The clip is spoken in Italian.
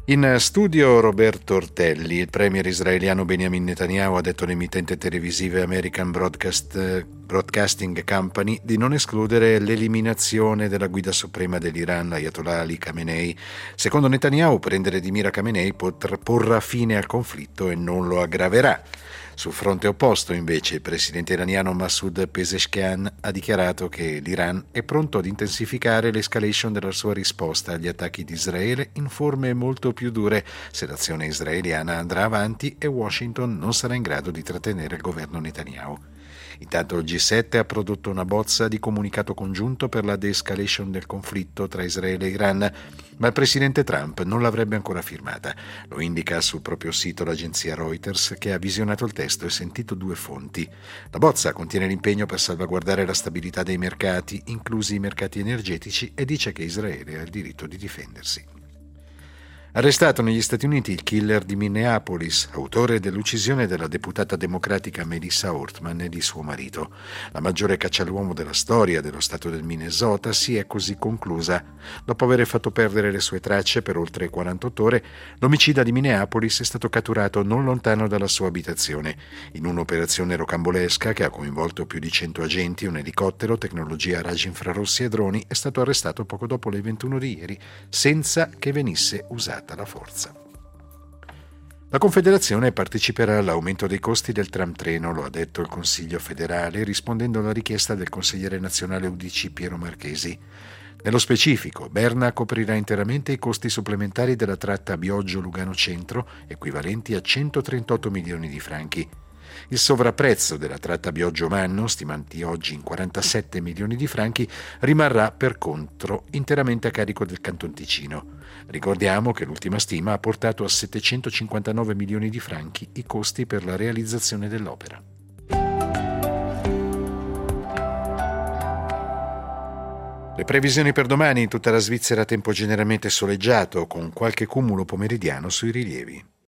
In studio Roberto Ortelli. Il premier israeliano Benjamin Netanyahu ha detto all'emittente televisiva American Broadcasting Company di non escludere l'eliminazione della guida suprema dell'Iran, Ayatollah Ali Khamenei. Secondo Netanyahu, prendere di mira Khamenei porrà fine al conflitto e non lo aggraverà. Sul fronte opposto, invece, il presidente iraniano Masoud Pezeshkian ha dichiarato che l'Iran è pronto ad intensificare l'escalation della sua risposta agli attacchi di Israele in forme molto più dure se l'azione israeliana andrà avanti e Washington non sarà in grado di trattenere il governo Netanyahu. Intanto il G7 ha prodotto una bozza di comunicato congiunto per la de-escalation del conflitto tra Israele e Iran, ma il presidente Trump non l'avrebbe ancora firmata. Lo indica sul proprio sito l'agenzia Reuters, che ha visionato il testo e sentito due fonti. La bozza contiene l'impegno per salvaguardare la stabilità dei mercati, inclusi i mercati energetici, e dice che Israele ha il diritto di difendersi. Arrestato negli Stati Uniti il killer di Minneapolis, autore dell'uccisione della deputata democratica Melissa Hortman e di suo marito. La maggiore caccia all'uomo della storia dello stato del Minnesota si è così conclusa. Dopo aver fatto perdere le sue tracce per oltre 48 ore, l'omicida di Minneapolis è stato catturato non lontano dalla sua abitazione. In un'operazione rocambolesca che ha coinvolto più di 100 agenti, un elicottero, tecnologia a raggi infrarossi e droni, è stato arrestato poco dopo le 21 di ieri, senza che venisse usata la forza. La Confederazione parteciperà all'aumento dei costi del tram treno, lo ha detto il Consiglio federale, rispondendo alla richiesta del consigliere nazionale UDC Piero Marchesi. Nello specifico, Berna coprirà interamente i costi supplementari della tratta Bioggio-Lugano Centro, equivalenti a 138 milioni di franchi. Il sovrapprezzo della tratta Bioggio-Manno, stimati oggi in 47 milioni di franchi, rimarrà per contro interamente a carico del Canton Ticino. Ricordiamo che l'ultima stima ha portato a 759 milioni di franchi i costi per la realizzazione dell'opera. Le previsioni per domani: in tutta la Svizzera tempo generalmente soleggiato, con qualche cumulo pomeridiano sui rilievi.